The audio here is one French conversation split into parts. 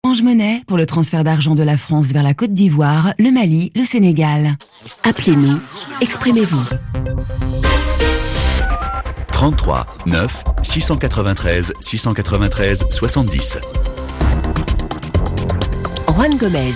Orange Money pour le transfert d'argent de la France vers la Côte d'Ivoire, le Mali, le Sénégal. Appelez-nous, exprimez-vous. 33 9 693 693 70. Juan Gomez.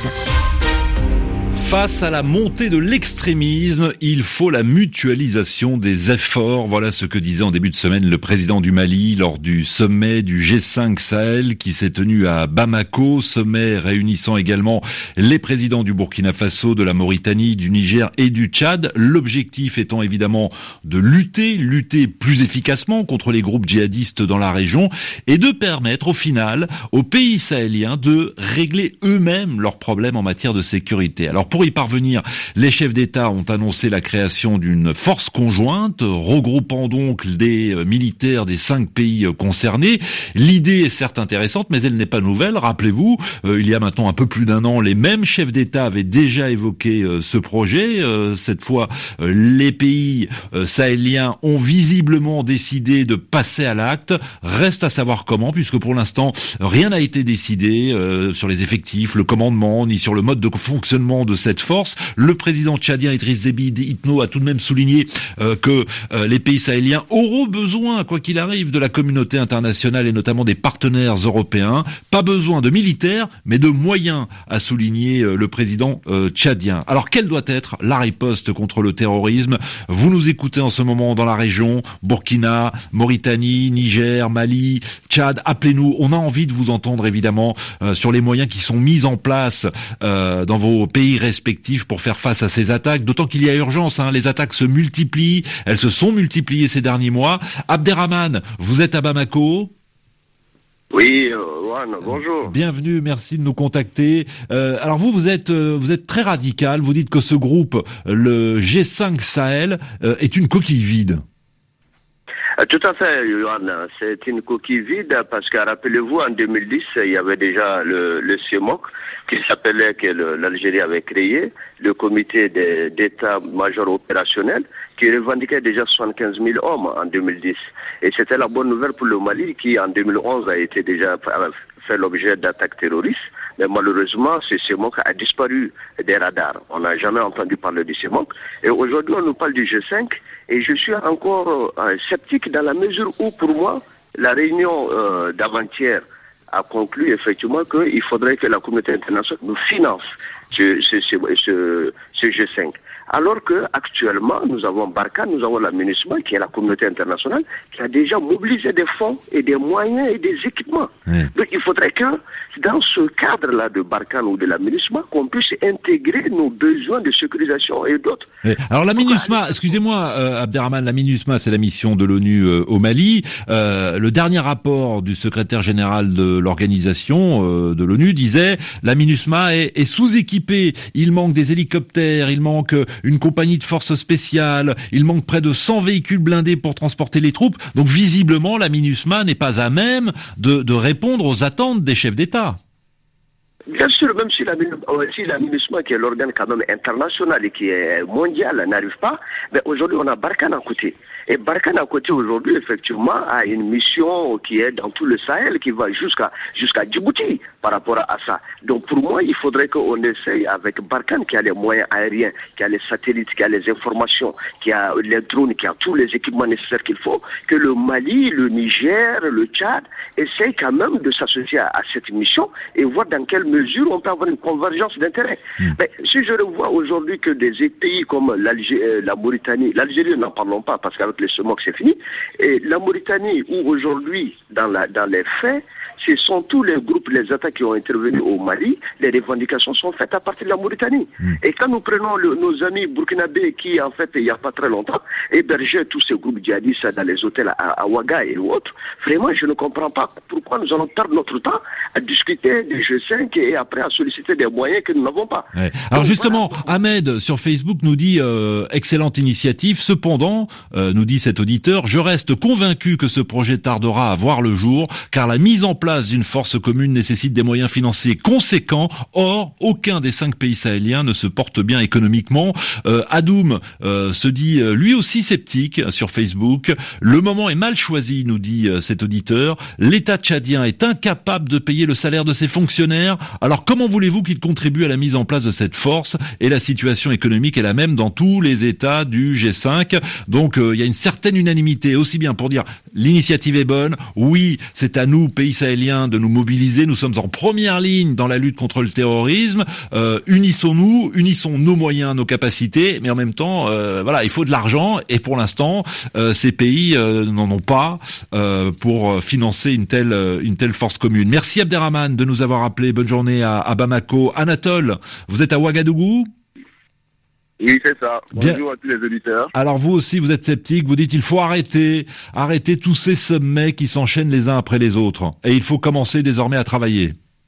Face à la montée de l'extrémisme, il faut la mutualisation des efforts. Voilà ce que disait en début de semaine le président du Mali lors du sommet du G5 Sahel qui s'est tenu à Bamako. Sommet réunissant également les présidents du Burkina Faso, de la Mauritanie, du Niger et du Tchad. L'objectif étant évidemment de lutter plus efficacement contre les groupes djihadistes dans la région et de permettre au final aux pays sahéliens de régler eux-mêmes leurs problèmes en matière de sécurité. Alors pour y parvenir, les chefs d'État ont annoncé la création d'une force conjointe, regroupant donc des militaires des 5 pays concernés. L'idée est certes intéressante, mais elle n'est pas nouvelle. Rappelez-vous, il y a maintenant un peu plus d'un an, les mêmes chefs d'État avaient déjà évoqué ce projet. Cette fois, les pays sahéliens ont visiblement décidé de passer à l'acte. Reste à savoir comment, puisque pour l'instant, rien n'a été décidé sur les effectifs, le commandement, ni sur le mode de fonctionnement de cette force. Le président tchadien Idriss Déby Itno a tout de même souligné que les pays sahéliens auront besoin, quoi qu'il arrive, de la communauté internationale et notamment des partenaires européens. Pas besoin de militaires, mais de moyens, a souligné le président tchadien. Alors, quelle doit être la riposte contre le terrorisme? Vous nous écoutez en ce moment dans la région, Burkina, Mauritanie, Niger, Mali, Tchad. Appelez-nous, on a envie de vous entendre évidemment sur les moyens qui sont mis en place dans vos pays respectifs pour faire face à ces attaques, d'autant qu'il y a urgence, les attaques se multiplient, elles se sont multipliées ces derniers mois. Abderrahmane, vous êtes à Bamako? Oui, bonjour. Bienvenue, merci de nous contacter. Alors vous êtes très radical, vous dites que ce groupe, le G5 Sahel, est une coquille vide. Tout à fait, Yohan. C'est une coquille vide parce que, rappelez-vous, en 2010, il y avait déjà le CEMOC qui s'appelait, que l'Algérie avait créé, le comité d'état-major opérationnel qui revendiquait déjà 75 000 hommes en 2010. Et c'était la bonne nouvelle pour le Mali qui, en 2011, a été déjà fait l'objet d'attaques terroristes. Mais malheureusement, ce CEMOC a disparu des radars. On n'a jamais entendu parler du CEMOC. Et aujourd'hui, on nous parle du G5. Et je suis encore sceptique dans la mesure où, pour moi, la réunion d'avant-hier a conclu effectivement qu'il faudrait que la communauté internationale nous finance ce G5. Alors que actuellement, nous avons Barkhane, nous avons la MINUSMA, qui est la communauté internationale, qui a déjà mobilisé des fonds et des moyens et des équipements. Donc il faudrait que, dans ce cadre-là de Barkhane ou de la MINUSMA, qu'on puisse intégrer nos besoins de sécurisation et d'autres. Alors la MINUSMA, excusez-moi Abderrahmane, la MINUSMA, c'est la mission de l'ONU au Mali. Le dernier rapport du secrétaire général de l'organisation de l'ONU disait la MINUSMA est sous-équipée, il manque des hélicoptères, il manque une compagnie de forces spéciales, il manque près de 100 véhicules blindés pour transporter les troupes. Donc visiblement, la MINUSMA n'est pas à même de répondre aux attentes des chefs d'État. Bien sûr, même si la MINUSMA, qui est l'organe quand même international et qui est mondial, n'arrive pas, mais aujourd'hui on a Barkhane à côté. Et Barkhane à côté aujourd'hui, effectivement, a une mission qui est dans tout le Sahel, qui va jusqu'à Djibouti par rapport à ça. Donc pour moi, il faudrait qu'on essaye avec Barkhane, qui a les moyens aériens, qui a les satellites, qui a les informations, qui a les drones, qui a tous les équipements nécessaires qu'il faut, que le Mali, le Niger, le Tchad essayent quand même de s'associer à cette mission et voir dans quelle mesure on peut avoir une convergence d'intérêts. Mais si je revois aujourd'hui que des pays comme la Mauritanie, l'Algérie, n'en parlons pas parce qu'avec les CEMOC c'est fini, et la Mauritanie où aujourd'hui dans les faits, ce sont tous les groupes, les attaques qui ont intervenu au Mali, les revendications sont faites à partir de la Mauritanie. Et quand nous prenons nos amis burkinabés qui en fait il n'y a pas très longtemps hébergeaient tous ces groupes djihadistes dans les hôtels à Ouaga et autres, vraiment je ne comprends pas pourquoi nous allons perdre notre temps à discuter des G5 et après à solliciter des moyens que nous n'avons pas. Ouais. Alors donc, justement, voilà. Ahmed sur Facebook nous dit excellente initiative, cependant, nous dit cet auditeur, je reste convaincu que ce projet tardera à voir le jour car la mise en place d'une force commune nécessite des moyens financiers conséquents. Or, aucun des 5 pays sahéliens ne se porte bien économiquement. Adoum se dit lui aussi sceptique sur Facebook. Le moment est mal choisi, nous dit cet auditeur. L'État tchadien est incapable de payer le salaire de ses fonctionnaires. Alors comment voulez-vous qu'il contribue à la mise en place de cette force? Et la situation économique est la même dans tous les États du G5. Donc il y a une certaine unanimité, aussi bien pour dire l'initiative est bonne, oui, c'est à nous, pays sahéliens, de nous mobiliser, nous sommes en première ligne dans la lutte contre le terrorisme, unissons-nous, unissons nos moyens, nos capacités, mais en même temps, voilà, il faut de l'argent, et pour l'instant, ces pays n'en ont pas pour financer une telle force commune. Merci Abderrahmane de nous avoir appelé, bonne journée à Bamako. Anatole, vous êtes à Ouagadougou? Oui, c'est ça. Bien. Bonjour à tous les auditeurs. Alors vous aussi, vous êtes sceptique, vous dites il faut arrêter tous ces sommets qui s'enchaînent les uns après les autres. Et il faut commencer désormais à travailler.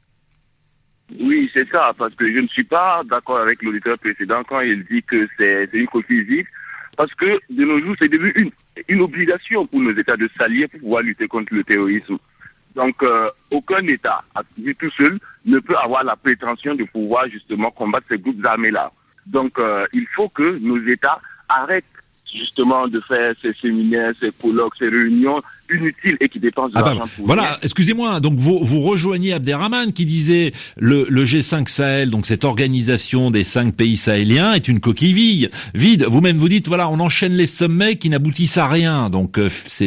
Oui, c'est ça, parce que je ne suis pas d'accord avec l'auditeur précédent quand il dit que c'est une coquille vide, parce que de nos jours, c'est devenu une obligation pour nos États de s'allier pour pouvoir lutter contre le terrorisme. Donc, aucun État, lui tout seul, ne peut avoir la prétention de pouvoir justement combattre ces groupes armés-là. Donc, il faut que nos États arrêtent justement de faire ces séminaires, ces colloques, ces réunions inutiles et qui dépensent de l'argent pour voilà, rien. excusez-moi, donc vous rejoignez Abderrahmane qui disait le G5 Sahel, donc cette organisation des 5 pays sahéliens, est une coquille vide. Vous-même vous dites, voilà, on enchaîne les sommets qui n'aboutissent à rien. Donc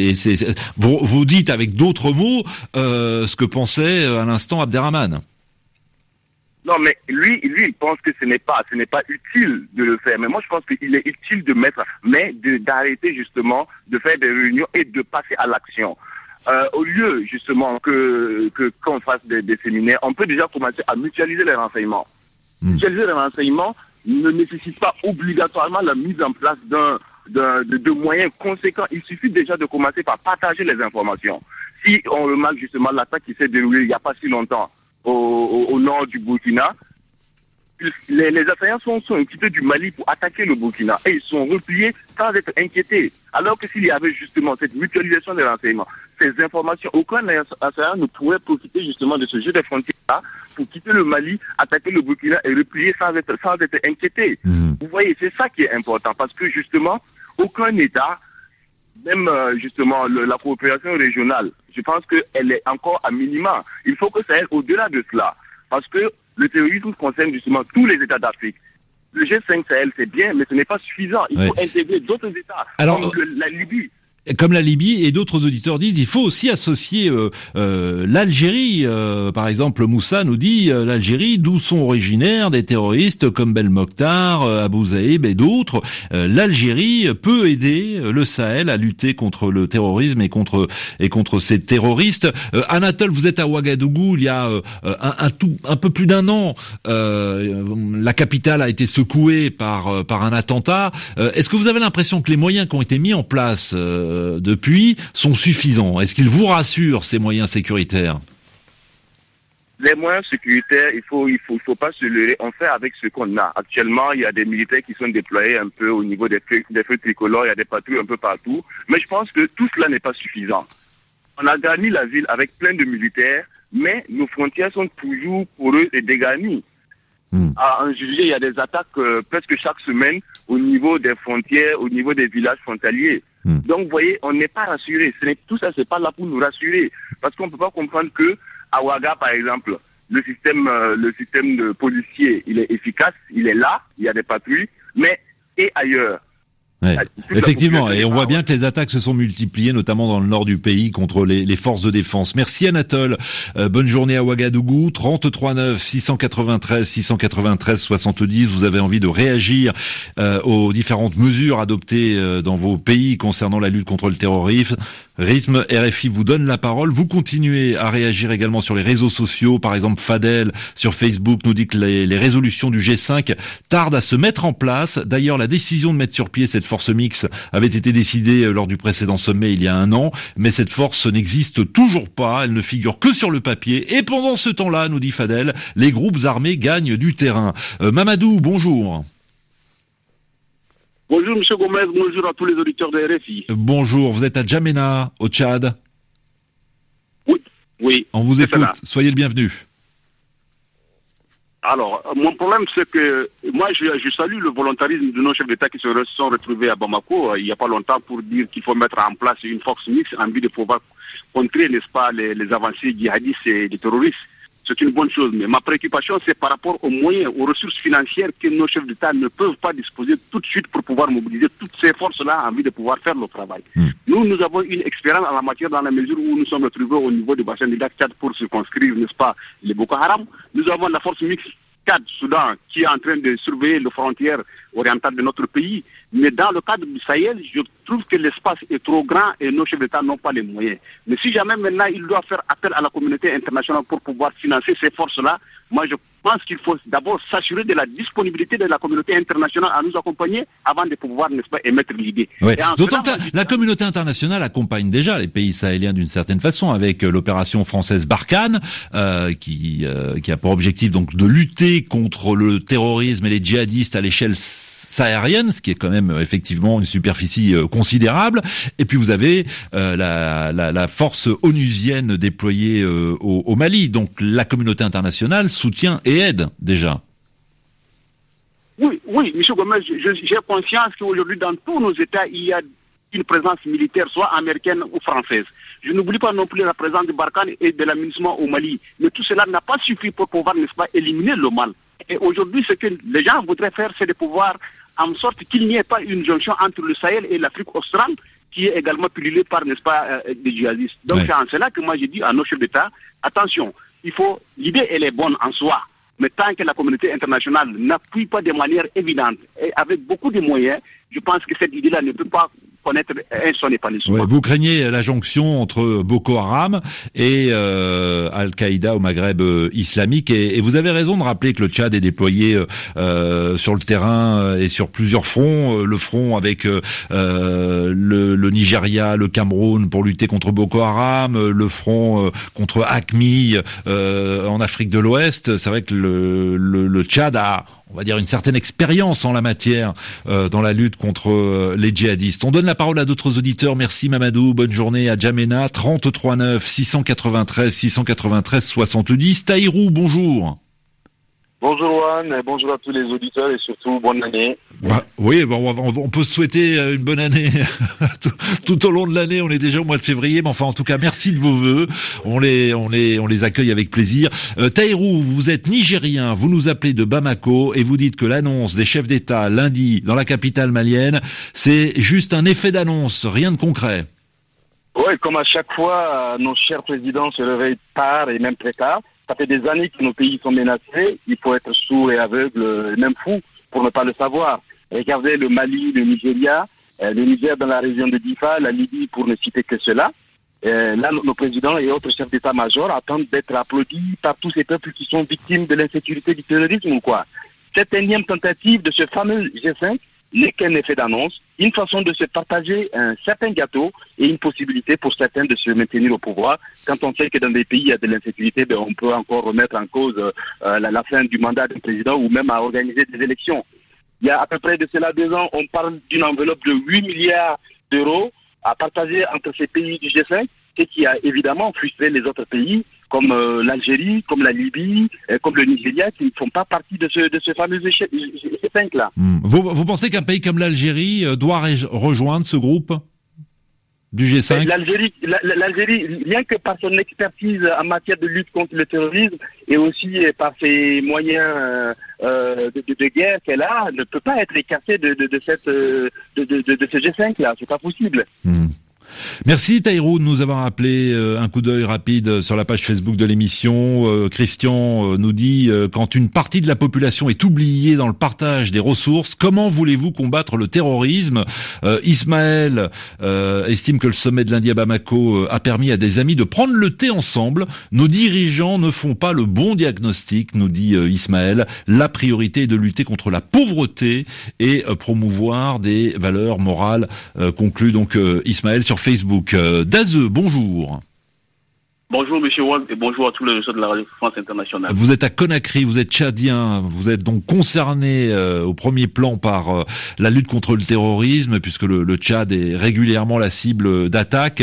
vous dites avec d'autres mots ce que pensait à l'instant Abderrahmane. Non, mais lui, il pense que ce n'est pas utile de le faire. Mais moi, je pense qu'il est utile d'arrêter justement de faire des réunions et de passer à l'action. Au lieu justement qu'on fasse des séminaires, on peut déjà commencer à mutualiser les renseignements. Mutualiser les renseignements ne nécessite pas obligatoirement la mise en place de moyens conséquents. Il suffit déjà de commencer par partager les informations. Si on remarque justement l'attaque qui s'est déroulée il n'y a pas si longtemps au nord du Burkina, les assaillants sont quittés du Mali pour attaquer le Burkina et ils sont repliés sans être inquiétés. Alors que s'il y avait justement cette mutualisation des renseignements, ces informations, aucun assaillant ne pourrait profiter justement de ce jeu des frontières-là pour quitter le Mali, attaquer le Burkina et replier sans être inquiété. Vous voyez, c'est ça qui est important parce que justement, aucun État, même justement la coopération régionale, je pense qu'elle est encore à minima. Il faut que ça aille au-delà de cela. Parce que le terrorisme concerne justement tous les États d'Afrique. Le G5 Sahel, c'est bien, mais ce n'est pas suffisant. Il faut intégrer d'autres États, comme la Libye. Comme la Libye, et d'autres auditeurs disent, il faut aussi associer l'Algérie. Par exemple, Moussa nous dit l'Algérie, d'où sont originaires des terroristes comme Belmokhtar, Abou Zaïb et d'autres. L'Algérie peut aider le Sahel à lutter contre le terrorisme et contre ces terroristes. Anatole, vous êtes à Ouagadougou il y a un peu plus d'un an. La capitale a été secouée par un attentat. Est-ce que vous avez l'impression que les moyens qui ont été mis en place depuis sont suffisants? Est-ce qu'ils vous rassurent, ces moyens sécuritaires? Les moyens sécuritaires, il faut pas se leurrer. On fait avec ce qu'on a. Actuellement, il y a des militaires qui sont déployés un peu au niveau des feux tricolores, il y a des patrouilles un peu partout. Mais je pense que tout cela n'est pas suffisant. On a garni la ville avec plein de militaires, mais nos frontières sont toujours poreuses et dégarnies. À en juger, il y a des attaques presque chaque semaine au niveau des frontières, au niveau des villages frontaliers. Donc, vous voyez, on n'est pas rassuré. Tout ça, c'est pas là pour nous rassurer. Parce qu'on ne peut pas comprendre que à Ouaga, par exemple, le système de policier, il est efficace, il est là, il y a des patrouilles, mais et ailleurs. Ouais. Effectivement, et on voit bien que les attaques se sont multipliées, notamment dans le nord du pays, contre les forces de défense. Merci Anatole. Bonne journée à Ouagadougou. 33 9 693 70. Vous avez envie de réagir aux différentes mesures adoptées dans vos pays concernant la lutte contre le terrorisme. RFI vous donne la parole. Vous continuez à réagir également sur les réseaux sociaux. Par exemple, Fadel sur Facebook nous dit que les résolutions du G5 tardent à se mettre en place. D'ailleurs, la décision de mettre sur pied cette force mixte avait été décidée lors du précédent sommet il y a 1 an, mais cette force n'existe toujours pas. Elle ne figure que sur le papier. Et pendant ce temps-là, nous dit Fadel, les groupes armés gagnent du terrain. Mamadou, bonjour. Bonjour M. Gomez, bonjour à tous les auditeurs de RFI. Bonjour, vous êtes à Djamena, au Tchad? Oui. On vous écoute, soyez le bienvenu. Alors, mon problème, c'est que moi, je salue le volontarisme de nos chefs d'État qui se sont retrouvés à Bamako il n'y a pas longtemps pour dire qu'il faut mettre en place une force mixte en vue de pouvoir contrer, n'est-ce pas, les avancées djihadistes et des terroristes. C'est une bonne chose. Mais ma préoccupation, c'est par rapport aux moyens, aux ressources financières que nos chefs d'État ne peuvent pas disposer tout de suite pour pouvoir mobiliser toutes ces forces-là en vue de pouvoir faire le travail. Nous avons une expérience en la matière dans la mesure où nous sommes retrouvés au niveau du bassin du lac Tchad pour circonscrire, n'est-ce pas, les Boko Haram. Nous avons la force mixte Tchad-Soudan qui est en train de surveiller les frontières orientales de notre pays. Mais dans le cadre du Sahel, je trouve que l'espace est trop grand et nos chefs d'État n'ont pas les moyens. Mais si jamais maintenant il doit faire appel à la communauté internationale pour pouvoir financer ces forces-là, moi je pense qu'il faut d'abord s'assurer de la disponibilité de la communauté internationale à nous accompagner avant de pouvoir, n'est-ce pas, émettre l'idée. Ouais. D'autant que la communauté internationale accompagne déjà les pays sahéliens d'une certaine façon avec l'opération française Barkhane qui a pour objectif donc de lutter contre le terrorisme et les djihadistes à l'échelle saharienne, ce qui est quand même effectivement une superficie considérable. Et puis vous avez la force onusienne déployée au Mali. Donc la communauté internationale soutient et aide déjà. Oui, M. Gomez, j'ai conscience qu'aujourd'hui dans tous nos États, il y a une présence militaire, soit américaine ou française. Je n'oublie pas non plus la présence de Barkhane et de l'aménagement au Mali. Mais tout cela n'a pas suffi pour pouvoir, n'est-ce pas, éliminer le mal. Et aujourd'hui, ce que les gens voudraient faire, c'est de pouvoir, en sorte qu'il n'y ait pas une jonction entre le Sahel et l'Afrique australe, qui est également pilulée par, n'est-ce pas, des djihadistes. Donc c'est en cela que moi j'ai dit à nos chefs d'État, attention, l'idée elle est bonne en soi, mais tant que la communauté internationale n'appuie pas de manière évidente et avec beaucoup de moyens, je pense que cette idée-là ne peut pas connaître son épanouissement. Ouais, vous craignez la jonction entre Boko Haram et Al-Qaïda au Maghreb islamique et vous avez raison de rappeler que le Tchad est déployé sur le terrain et sur plusieurs fronts, le front avec le Nigeria, le Cameroun pour lutter contre Boko Haram, le front contre AQMI en Afrique de l'Ouest. C'est vrai que le Tchad a, on va dire, une certaine expérience en la matière dans la lutte contre les djihadistes. On donne la parole à d'autres auditeurs. Merci Mamadou, bonne journée à Djamena, 33 9 693 693 70. Taïrou, bonjour. Bonjour Juan, bonjour à tous les auditeurs et surtout bonne année. Oui, on peut se souhaiter une bonne année tout au long de l'année. On est déjà au mois de février, mais enfin en tout cas merci de vos vœux. On les accueille avec plaisir. Taïrou, vous êtes nigérien, vous nous appelez de Bamako et vous dites que l'annonce des chefs d'État lundi dans la capitale malienne, c'est juste un effet d'annonce, rien de concret. Oui, comme à chaque fois, nos chers présidents se réveillent tard et même très tard. Ça fait des années que nos pays sont menacés. Il faut être sourd et aveugle, même fou, pour ne pas le savoir. Regardez le Mali, le Nigeria, le Niger dans la région de Difa, la Libye, pour ne citer que cela. Là, nos présidents et autres chefs d'état-major attendent d'être applaudis par tous ces peuples qui sont victimes de l'insécurité du terrorisme ou quoi. Cette énième tentative de ce fameux G5 n'est qu'un effet d'annonce, une façon de se partager un certain gâteau et une possibilité pour certains de se maintenir au pouvoir. Quand on sait que dans des pays il y a de l'insécurité, on peut encore remettre en cause la fin du mandat du président ou même à organiser des élections. Il y a à peu près de cela 2 ans, on parle d'une enveloppe de 8 milliards d'euros à partager entre ces pays du G5, ce qui a évidemment frustré les autres pays, comme l'Algérie, comme la Libye, comme le Nigeria, qui ne font pas partie de ce fameux G5-là. Vous pensez qu'un pays comme l'Algérie doit rejoindre ce groupe du G5 ? L'Algérie, rien que par son expertise en matière de lutte contre le terrorisme et aussi par ses moyens de guerre qu'elle a, ne peut pas être écartée de ce G5-là. C'est pas possible. Merci Taïrou de nous avoir appelé. Un coup d'œil rapide sur la page Facebook de l'émission. Christian nous dit quand une partie de la population est oubliée dans le partage des ressources, comment voulez-vous combattre le terrorisme ? Ismaël estime que le sommet de lundi à Bamako a permis à des amis de prendre le thé ensemble. Nos dirigeants ne font pas le bon diagnostic, nous dit Ismaël. La priorité est de lutter contre la pauvreté et promouvoir des valeurs morales, conclut donc Ismaël sur Facebook. Dazeux, bonjour. Bonjour Monsieur Wad et bonjour à tous les réseaux de la Radio France Internationale. Vous êtes à Conakry, vous êtes tchadien, vous êtes donc concerné au premier plan par la lutte contre le terrorisme, puisque le Tchad est régulièrement la cible d'attaques.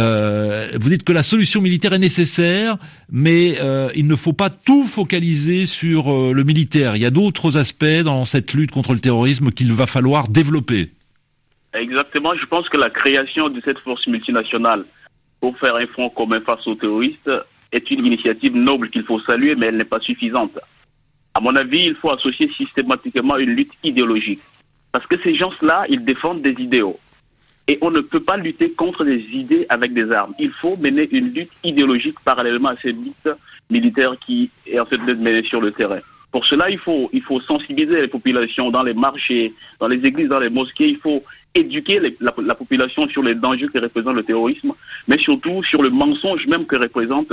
Vous dites que la solution militaire est nécessaire, mais il ne faut pas tout focaliser sur le militaire. Il y a d'autres aspects dans cette lutte contre le terrorisme qu'il va falloir développer. Exactement, je pense que la création de cette force multinationale pour faire un front commun face aux terroristes est une initiative noble qu'il faut saluer, mais elle n'est pas suffisante. À mon avis, il faut associer systématiquement une lutte idéologique. Parce que ces gens-là, ils défendent des idéaux. Et on ne peut pas lutter contre des idées avec des armes. Il faut mener une lutte idéologique parallèlement à cette lutte militaire qui est en fait menée sur le terrain. Pour cela, il faut sensibiliser les populations dans les marchés, dans les églises, dans les mosquées. Il faut éduquer la population sur les dangers que représente le terrorisme, mais surtout sur le mensonge même que représente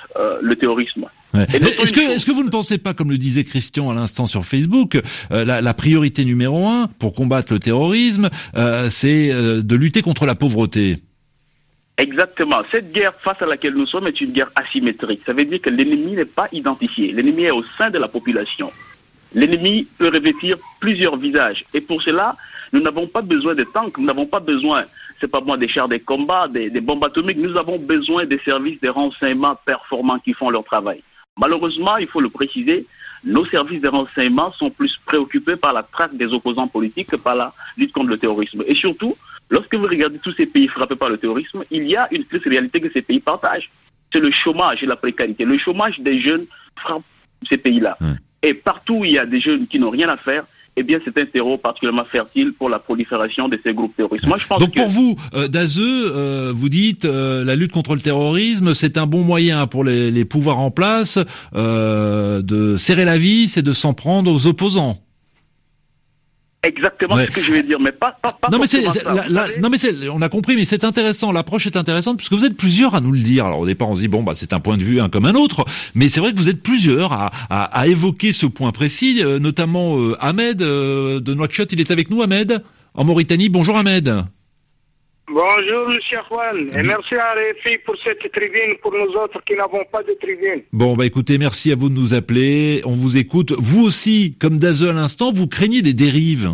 le terrorisme. Ouais. Est-ce que vous ne pensez pas, comme le disait Christian à l'instant sur Facebook, la priorité numéro 1 pour combattre le terrorisme, c'est de lutter contre la pauvreté? Exactement. Cette guerre face à laquelle nous sommes est une guerre asymétrique. Ça veut dire que l'ennemi n'est pas identifié. L'ennemi est au sein de la population. L'ennemi peut revêtir plusieurs visages. Et pour cela, nous n'avons pas besoin de tanks, nous n'avons pas besoin, des chars de combat, des bombes atomiques. Nous avons besoin des services de renseignement performants qui font leur travail. Malheureusement, il faut le préciser, nos services de renseignement sont plus préoccupés par la traque des opposants politiques que par la lutte contre le terrorisme. Et surtout, lorsque vous regardez tous ces pays frappés par le terrorisme, il y a une triste réalité que ces pays partagent. C'est le chômage et la précarité. Le chômage des jeunes frappe ces pays-là. Et partout où il y a des jeunes qui n'ont rien à faire, eh bien, c'est un terreau particulièrement fertile pour la prolifération de ces groupes terroristes. Moi, je pense donc, pour vous, Dazeux, vous dites la lutte contre le terrorisme, c'est un bon moyen pour les pouvoirs en place de serrer la vis et de s'en prendre aux opposants. Exactement ce que je vais dire, mais pas non, mais on a compris, mais c'est intéressant, l'approche est intéressante, puisque vous êtes plusieurs à nous le dire. Alors au départ, on se dit, bon, c'est un point de vue comme un autre, mais c'est vrai que vous êtes plusieurs à évoquer ce point précis, notamment Ahmed de Nouakchott. Il est avec nous, Ahmed, en Mauritanie. Bonjour, Ahmed. Bonjour, monsieur Juan, et merci à RFI pour cette tribune, pour nous autres qui n'avons pas de tribune. Bon, écoutez, merci à vous de nous appeler, on vous écoute. Vous aussi, comme Dazeux à l'instant, vous craignez des dérives?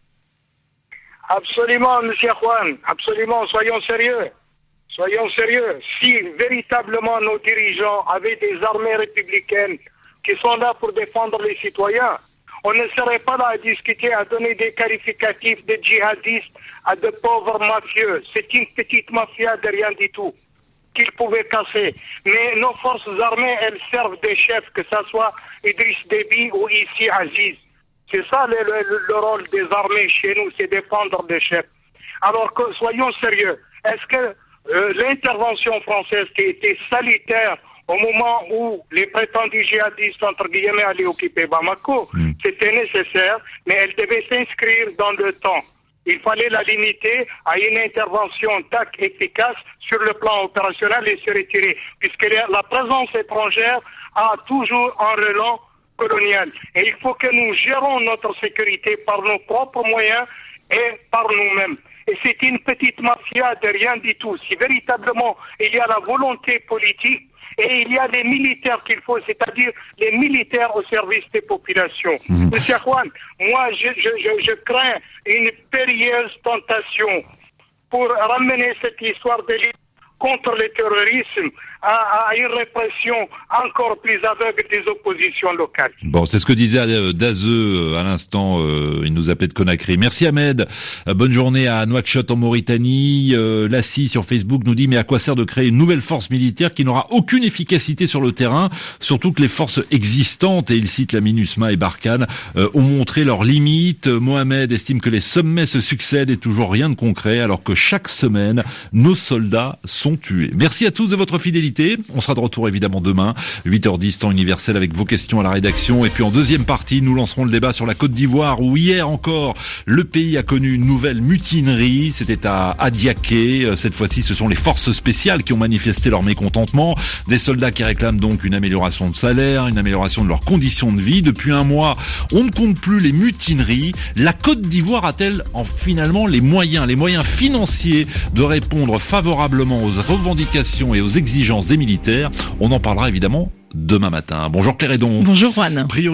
Absolument, monsieur Juan, absolument, soyons sérieux. Soyons sérieux. Si véritablement nos dirigeants avaient des armées républicaines qui sont là pour défendre les citoyens, on ne serait pas là à discuter, à donner des qualificatifs de djihadistes à de pauvres mafieux. C'est une petite mafia de rien du tout qu'ils pouvaient casser. Mais nos forces armées, elles servent des chefs, que ce soit Idriss Déby ou ici Aziz. C'est ça le rôle des armées chez nous, c'est défendre des chefs. Alors que soyons sérieux. Est-ce que l'intervention française qui était salutaire au moment où les prétendus djihadistes, entre guillemets, allaient occuper Bamako, c'était nécessaire, mais elle devait s'inscrire dans le temps. Il fallait la limiter à une intervention efficace sur le plan opérationnel et se retirer, puisque la présence étrangère a toujours un relent colonial. Et il faut que nous gérons notre sécurité par nos propres moyens et par nous-mêmes. Et c'est une petite mafia de rien du tout. Si véritablement il y a la volonté politique, et il y a les militaires qu'il faut, c'est-à-dire les militaires au service des populations. Monsieur Juan, moi je crains une périlleuse tentation pour ramener cette histoire de lutte contre le terrorisme à une répression encore plus aveugle des oppositions locales. Bon, c'est ce que disait Dazeux à l'instant, il nous appelait de Conakry. Merci Ahmed, bonne journée à Nouakchott en Mauritanie. Lassie sur Facebook nous dit, mais à quoi sert de créer une nouvelle force militaire qui n'aura aucune efficacité sur le terrain, surtout que les forces existantes, et il cite la MINUSMA et Barkhane, ont montré leurs limites. Mohamed estime que les sommets se succèdent et toujours rien de concret, alors que chaque semaine, nos soldats sont tués. Merci à tous de votre fidélité. On sera de retour évidemment demain, 8h10 temps universel avec vos questions à la rédaction. Et puis en deuxième partie, nous lancerons le débat sur la Côte d'Ivoire où hier encore, le pays a connu une nouvelle mutinerie. C'était à Adiaké. Cette fois-ci, ce sont les forces spéciales qui ont manifesté leur mécontentement. Des soldats qui réclament donc une amélioration de salaire, une amélioration de leurs conditions de vie. Depuis un mois, on ne compte plus les mutineries. La Côte d'Ivoire a-t-elle finalement les moyens financiers de répondre favorablement aux revendications et aux exigences des militaires. On en parlera évidemment demain matin. Bonjour Claire Hédon. Bonjour Juan.